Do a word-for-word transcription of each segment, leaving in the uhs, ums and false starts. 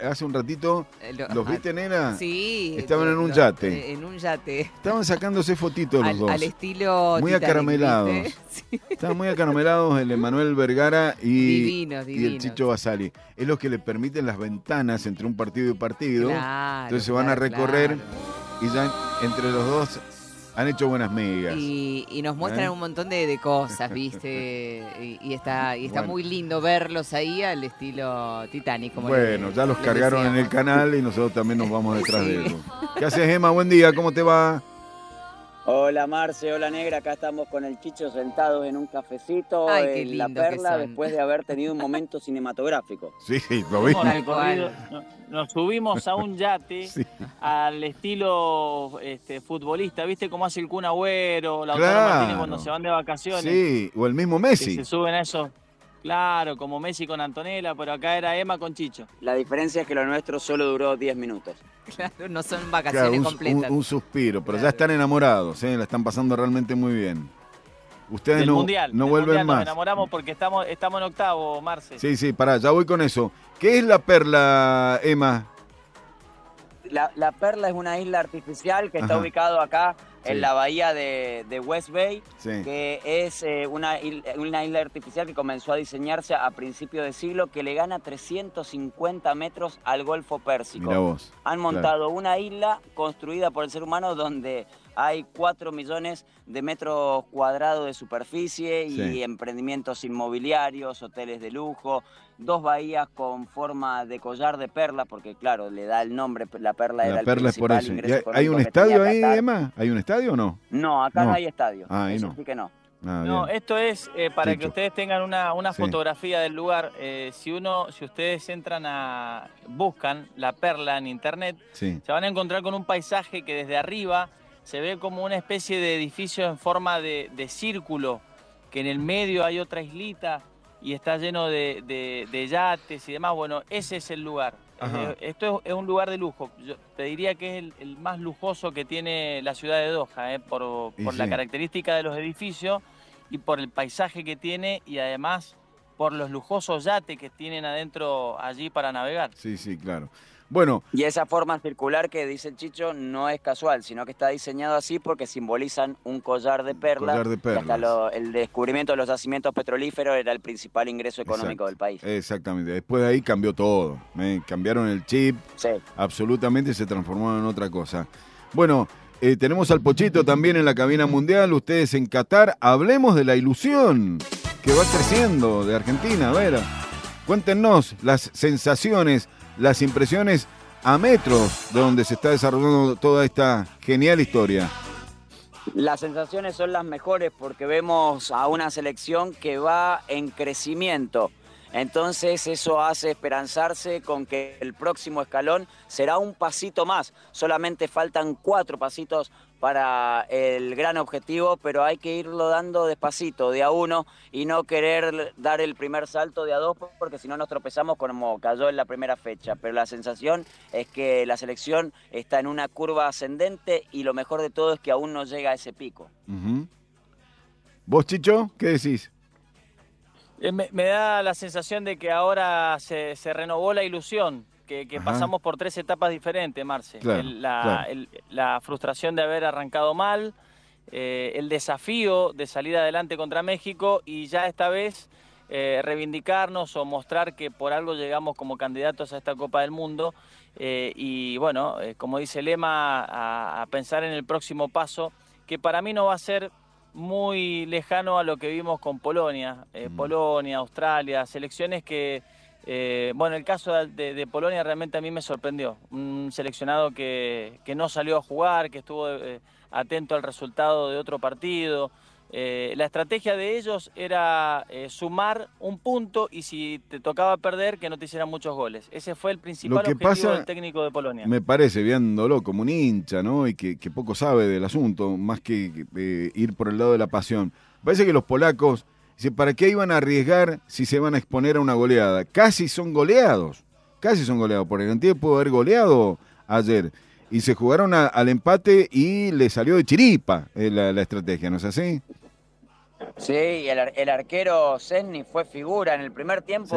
hace un ratito, Lo, ¿los viste, nena? Sí. Estaban lo, en un lo, yate. En un yate. Estaban sacándose fotitos los al, dos. Al estilo muy Titanic, acaramelados. Sí. Estaban muy acaramelados el Emanuel Vergara y, divinos, divinos. y el Chicho Basali. Es lo que le permiten las ventanas entre un partido y partido. Claro, Entonces se claro, van a recorrer claro. y ya entre los dos han hecho buenas migas. Y, y nos muestran ¿Eh? un montón de, de cosas, ¿viste? Y, y está, y está bueno. muy lindo verlos ahí al estilo Titanic. Como bueno, le, ya los cargaron decíamos. en el canal y nosotros también nos vamos detrás sí. de eso. ¿Qué haces, Emma? Buen día, ¿cómo te va? Hola Marce, hola Negra, acá estamos con el Chicho sentados en un cafecito Ay, en La Perla después de haber tenido un momento cinematográfico. Sí, lo vi. Recorrido, nos, nos subimos a un yate sí. al estilo este, futbolista, ¿viste cómo hace el Kun Agüero, Lautaro claro. Martínez cuando se van de vacaciones? Sí, o el mismo Messi. Que se suben a eso. Claro, como Messi con Antonella, pero acá era Emma con Chicho. La diferencia es que lo nuestro solo duró diez minutos. Claro, no son vacaciones claro, un, completas. Un, un suspiro, pero claro. ya están enamorados, ¿eh? La están pasando realmente muy bien. Ustedes del no, mundial, no del vuelven mundial más. Nos enamoramos porque estamos, estamos en octavo, Marce. Sí, sí, pará, ya voy con eso. ¿Qué es La Perla, Emma? La, la Perla es una isla artificial que está Ajá. ubicado acá en sí. la bahía de, de West Bay, sí. que es eh, una, una isla artificial que comenzó a diseñarse a principios de siglo, que le gana trescientos cincuenta metros al Golfo Pérsico. Mirá vos. Han montado claro. una isla construida por el ser humano donde hay cuatro millones de metros cuadrados de superficie y sí. emprendimientos inmobiliarios, hoteles de lujo, dos bahías con forma de collar de perla, porque claro, le da el nombre, la perla la era perla el principal es por eso. ingreso ¿Hay un estadio ahí, Emma? ¿Hay un estadio o no? No, acá no, no hay estadio. Ah, ahí eso no. sí que no. Ah, no, esto es eh, para Chicho. que ustedes tengan una, una sí. fotografía del lugar. Eh, si uno, si ustedes entran a, buscan La Perla en internet, sí. se van a encontrar con un paisaje que desde arriba se ve como una especie de edificio en forma de, de círculo, que en el medio hay otra islita y está lleno de, de, de yates y demás. Bueno, ese es el lugar. Eh, esto es, es un lugar de lujo. Yo te diría que es el, el más lujoso que tiene la ciudad de Doha, eh, por, por la sí. característica de los edificios y por el paisaje que tiene y además por los lujosos yates que tienen adentro allí para navegar. Sí, sí, claro. Bueno. Y esa forma circular que dice el Chicho no es casual, sino que está diseñado así porque simbolizan un collar de perlas. Collar de perlas. Hasta lo, el descubrimiento de los yacimientos petrolíferos era el principal ingreso económico Exacto. del país. Exactamente. Después de ahí cambió todo. ¿eh? Cambiaron el chip. Sí. Absolutamente se transformaron en otra cosa. Bueno, eh, tenemos al Pochito también en la cabina mundial. Ustedes en Qatar. Hablemos de la ilusión que va creciendo de Argentina. A ver, cuéntenos las sensaciones, las impresiones a metros de donde se está desarrollando toda esta genial historia. Las sensaciones son las mejores porque vemos a una selección que va en crecimiento. Entonces eso hace esperanzarse con que el próximo escalón será un pasito más. Solamente faltan cuatro pasitos para el gran objetivo, pero hay que irlo dando despacito, de a uno, y no querer dar el primer salto de a dos, porque si no nos tropezamos como cayó en la primera fecha. Pero la sensación es que la selección está en una curva ascendente y lo mejor de todo es que aún no llega a ese pico. Uh-huh. ¿Vos, Chicho, qué decís? Eh, me, me da la sensación de que ahora se, se renovó la ilusión, que, que pasamos por tres etapas diferentes, Marce. Claro, el, la, claro. el, la frustración de haber arrancado mal, eh, el desafío de salir adelante contra México y ya esta vez eh, reivindicarnos o mostrar que por algo llegamos como candidatos a esta Copa del Mundo. Eh, y bueno, eh, como dice el lema, a, a pensar en el próximo paso, que para mí no va a ser muy lejano a lo que vimos con Polonia, eh, mm. Polonia, Australia, selecciones que, eh, bueno, el caso de, de Polonia realmente a mí me sorprendió, un seleccionado que, que no salió a jugar, que estuvo eh, atento al resultado de otro partido. Eh, la estrategia de ellos era eh, sumar un punto y si te tocaba perder, que no te hicieran muchos goles. Ese fue el principal Lo que objetivo pasa, del técnico de Polonia. Me parece, viéndolo como un hincha, ¿no? Y que, que poco sabe del asunto, más que eh, ir por el lado de la pasión. Parece que los polacos, ¿para qué iban a arriesgar si se van a exponer a una goleada? Casi son goleados, casi son goleados. Por Argentina pudo haber goleado ayer. Y se jugaron a, al empate y le salió de chiripa eh, la, la estrategia, ¿no es así? Sí, el, el arquero Szczęsny fue figura. En el primer tiempo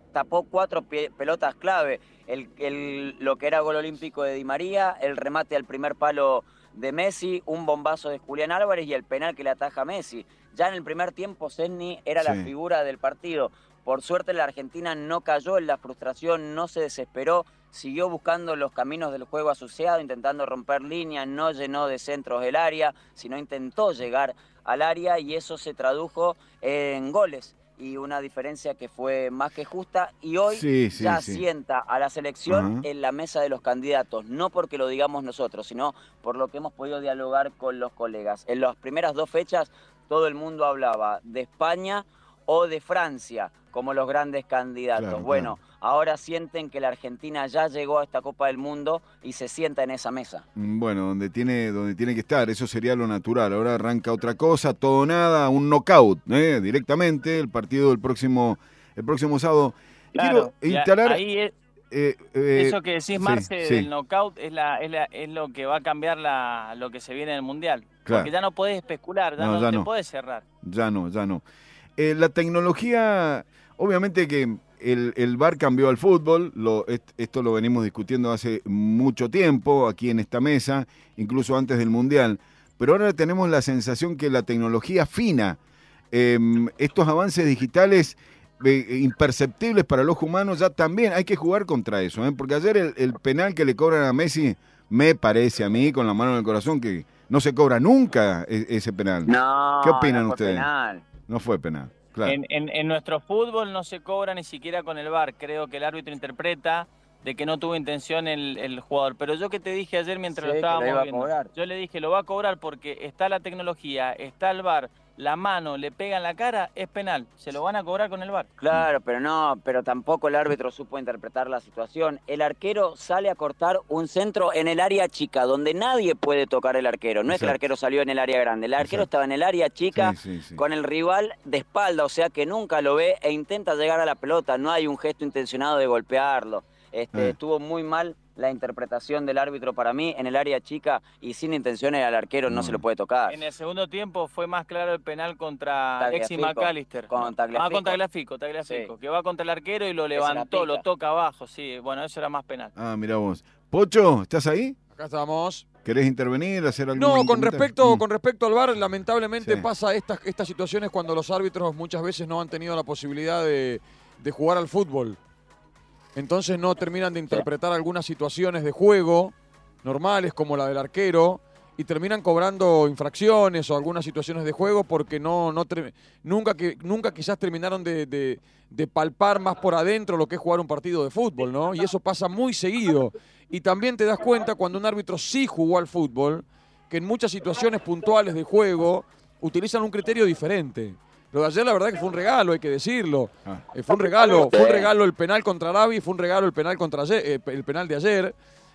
tapó cuatro pelotas clave. El, el, lo que era gol olímpico de Di María, el remate al primer palo de Messi, un bombazo de Julián Álvarez y el penal que le ataja a Messi. Ya en el primer tiempo Szczęsny era sí. la figura del partido. Por suerte la Argentina no cayó en la frustración, no se desesperó, siguió buscando los caminos del juego asociado, intentando romper líneas, no llenó de centros el área, sino intentó llegar al área y eso se tradujo en goles. Y una diferencia que fue más que justa y hoy sí, sí, ya sí. sienta a la selección uh-huh. en la mesa de los candidatos, no porque lo digamos nosotros, sino por lo que hemos podido dialogar con los colegas. En las primeras dos fechas todo el mundo hablaba de España o de Francia como los grandes candidatos. Claro, bueno, claro. ahora sienten que la Argentina ya llegó a esta Copa del Mundo y se sienta en esa mesa. Bueno, donde tiene, donde tiene que estar, eso sería lo natural. Ahora arranca otra cosa, todo o nada, un knockout, ¿eh? directamente, el partido del próximo, el próximo sábado. Claro, Quiero instalar... Ahí es, eh, eh, eso que decís, Marce, sí, sí. del knockout es, la, es, la, es lo que va a cambiar la, lo que se viene en el Mundial. Claro. Porque ya no podés especular, ya no, no ya te no. podés cerrar. Ya no, ya no. Eh, la tecnología, obviamente que el, el V A R cambió al fútbol, lo, esto lo venimos discutiendo hace mucho tiempo aquí en esta mesa, incluso antes del Mundial, pero ahora tenemos la sensación que la tecnología fina, eh, estos avances digitales eh, imperceptibles para el ojo humano, ya también hay que jugar contra eso, ¿eh? Porque ayer el, el penal que le cobran a Messi, me parece a mí, con la mano en el corazón, que no se cobra nunca ese penal. No, ¿qué opinan no fue ustedes? Penal. No fue penal, claro. En, en, en nuestro fútbol no se cobra ni siquiera con el V A R. Creo que el árbitro interpreta de que no tuvo intención el, el jugador. Pero yo que te dije ayer mientras sí, lo estábamos lo viendo, yo le dije, lo va a cobrar porque está la tecnología, está el V A R, la mano le pega en la cara, es penal. Se lo van a cobrar con el V A R. Claro, pero no, pero tampoco el árbitro supo interpretar la situación. El arquero sale a cortar un centro en el área chica, donde nadie puede tocar el arquero. No Exacto. es que el arquero salió en el área grande, el arquero Exacto. estaba en el área chica sí, sí, sí. con el rival de espalda, o sea que nunca lo ve e intenta llegar a la pelota. No hay un gesto intencionado de golpearlo. Este, eh. Estuvo muy mal la interpretación del árbitro para mí en el área chica y sin intenciones al arquero no, no se lo puede tocar. En el segundo tiempo fue más claro el penal contra Alexis McAllister. Con Tagliafico. Ah, con Tagliafico, Tagliafico sí. que va contra el arquero y lo levantó, lo toca abajo, sí, bueno, eso era más penal. Ah, mira vos. Pocho, ¿estás ahí? Acá estamos. ¿Querés intervenir, hacer algo? No, con respecto, mm. con respecto al V A R, lamentablemente sí. pasa estas, estas situaciones cuando los árbitros muchas veces no han tenido la posibilidad de, de jugar al fútbol. Entonces no terminan de interpretar algunas situaciones de juego normales como la del arquero y terminan cobrando infracciones o algunas situaciones de juego porque no, no nunca, que, nunca quizás terminaron de, de, de palpar más por adentro lo que es jugar un partido de fútbol, ¿no? Y eso pasa muy seguido. Y también te das cuenta cuando un árbitro sí jugó al fútbol que en muchas situaciones puntuales de juego utilizan un criterio diferente. Lo de ayer la verdad que fue un regalo, hay que decirlo. Ah. Eh, fue un regalo, fue un regalo el penal contra Arabi, fue un regalo el penal contra ayer, eh, el penal de ayer.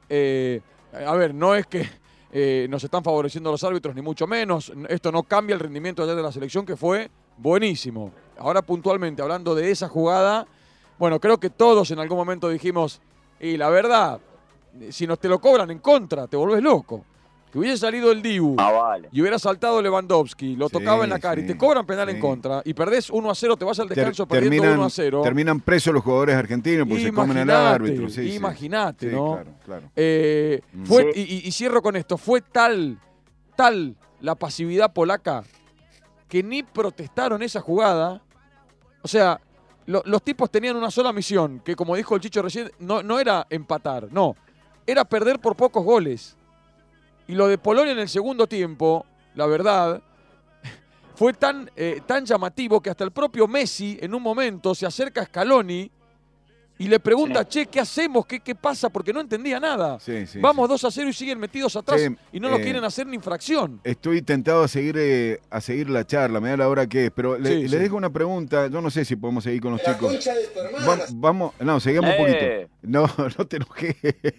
Eh, a ver, no es que eh, nos están favoreciendo los árbitros, ni mucho menos. Esto no cambia el rendimiento ayer de la selección, que fue buenísimo. Ahora puntualmente, hablando de esa jugada, bueno, creo que todos en algún momento dijimos, y la verdad, si nos te lo cobran en contra, te volvés loco. Que hubiese salido el Dibu ah, vale. y hubiera saltado Lewandowski, lo sí, tocaba en la cara sí, y te cobran penal sí. en contra y perdés uno a cero, te vas al descanso Ter perdiendo terminan, uno a cero. Terminan presos los jugadores argentinos porque se comen al árbitro. Sí, Imagínate, sí. ¿no? Sí, claro, claro. Eh, mm. fue, sí. y, y cierro con esto, fue tal, tal la pasividad polaca que ni protestaron esa jugada. O sea, lo, los tipos tenían una sola misión, que como dijo el Chicho recién, no, no era empatar, no, era perder por pocos goles. Y lo de Polonia en el segundo tiempo, la verdad, fue tan, eh, tan llamativo que hasta el propio Messi en un momento se acerca a Scaloni y le pregunta, sí. che, ¿qué hacemos? ¿Qué, qué pasa? Porque no entendía nada. Sí, sí, Vamos sí. dos a cero y siguen metidos atrás sí, y no eh, lo quieren hacer ni infracción. Estoy tentado a seguir eh, a seguir la charla, me da la hora que es, pero le, sí, le sí. dejo una pregunta, yo no sé si podemos seguir con los la chicos. Va, vamos, no, seguimos eh. un poquito. No, no te enojes.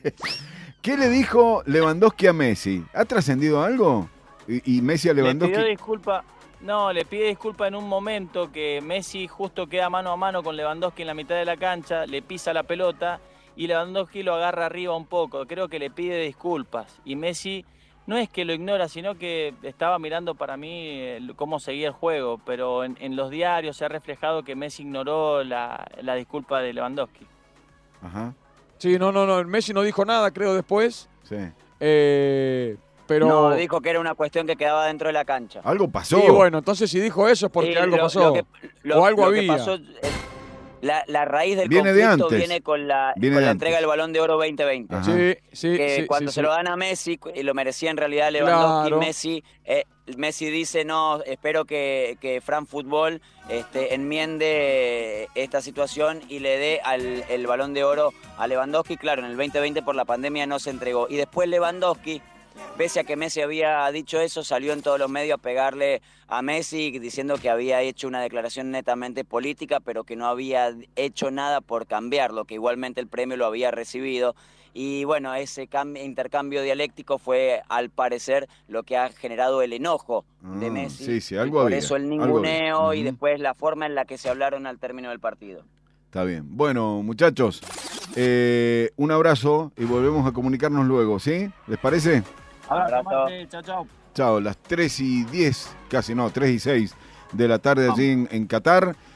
¿Qué le dijo Lewandowski a Messi? ¿Ha trascendido algo? ¿Y, y Messi a Lewandowski? Le pidió disculpa, no, le pide disculpa en un momento que Messi justo queda mano a mano con Lewandowski en la mitad de la cancha, le pisa la pelota y Lewandowski lo agarra arriba un poco. Creo que le pide disculpas y Messi no es que lo ignora, sino que estaba mirando para mí eh, cómo seguía el juego, pero en, en los diarios se ha reflejado que Messi ignoró la, la disculpa de Lewandowski. Ajá. Sí, no, no, no, Messi no dijo nada, creo, después. Sí. Eh, pero... No, dijo que era una cuestión que quedaba dentro de la cancha. Algo pasó. Y bueno, entonces si dijo eso es porque Sí, algo lo- pasó. lo que- lo- o algo lo que había. pasó, eh, la, la raíz del Viene de conflicto antes. viene con la, Viene con de la antes. entrega del Balón de Oro veinte veinte. Ajá. Sí, sí, Que sí, cuando sí, se sí. lo dan a Messi, y lo merecía en realidad Lewandowski, Claro. Messi, eh, Messi dice, no, espero que, que Fran Fútbol este, enmiende esta situación y le dé al, el Balón de Oro a Lewandowski. Claro, en el veinte veinte por la pandemia no se entregó. Y después Lewandowski, pese a que Messi había dicho eso, salió en todos los medios a pegarle a Messi diciendo que había hecho una declaración netamente política, pero que no había hecho nada por cambiarlo, que igualmente el premio lo había recibido. Y bueno, ese cambio, intercambio dialéctico fue, al parecer, lo que ha generado el enojo de Ah, Messi. sí, sí, Y algo por había, eso el algo ninguneo había. y Ujú. después la forma en la que se hablaron al término del partido. Está bien. Bueno, muchachos, eh, un abrazo y volvemos a comunicarnos luego, ¿sí? ¿Les parece? Abrazo. Chao, chao. Chao, las tres y diez, casi no, tres y seis de la tarde allí en, en Qatar.